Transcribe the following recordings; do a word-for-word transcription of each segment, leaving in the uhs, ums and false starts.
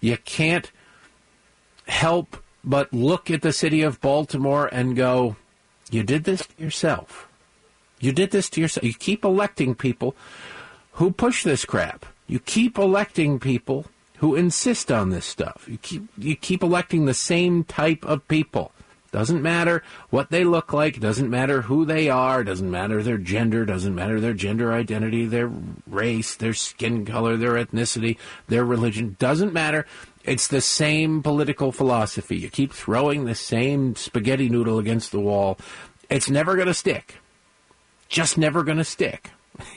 You can't help but look at the city of Baltimore and go, you did this to yourself. You did this to yourself. You keep electing people who push this crap. You keep electing people who insist on this stuff. You keep you keep electing the same type of people. Doesn't matter what they look like. Doesn't matter who they are. Doesn't matter their gender. Doesn't matter their gender identity, their race, their skin color, their ethnicity, their religion. Doesn't matter. It's the same political philosophy. You keep throwing the same spaghetti noodle against the wall. It's never going to stick. Just never going to stick.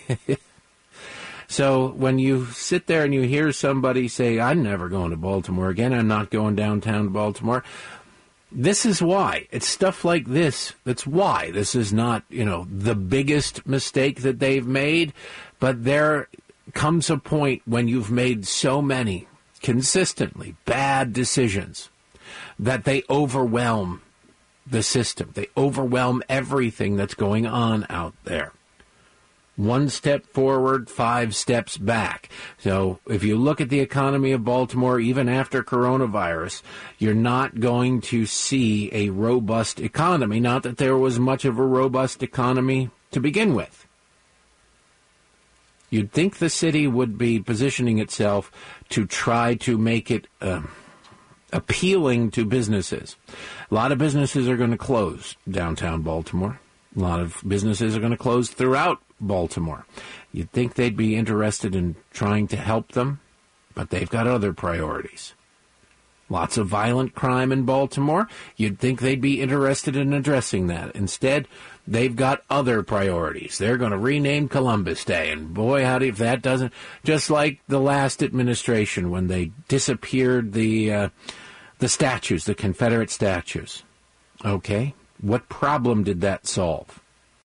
So when you sit there and you hear somebody say, I'm never going to Baltimore again, I'm not going downtown to Baltimore, this is why. It's stuff like this that's why. This is not, you know, the biggest mistake that they've made, but there comes a point when you've made so many consistently bad decisions that they overwhelm the system. They overwhelm everything that's going on out there. One step forward, five steps back. So if you look at the economy of Baltimore, even after coronavirus, you're not going to see a robust economy. Not that there was much of a robust economy to begin with. You'd think the city would be positioning itself to try to make it uh, appealing to businesses. A lot of businesses are going to close downtown Baltimore. A lot of businesses are going to close throughout Baltimore. You'd think they'd be interested in trying to help them, but they've got other priorities. Lots of violent crime in Baltimore. You'd think they'd be interested in addressing that. Instead, they've got other priorities. They're going to rename Columbus Day, and boy, howdy, if that doesn't... Just like the last administration when they disappeared the uh, the statues, the Confederate statues. Okay, what problem did that solve?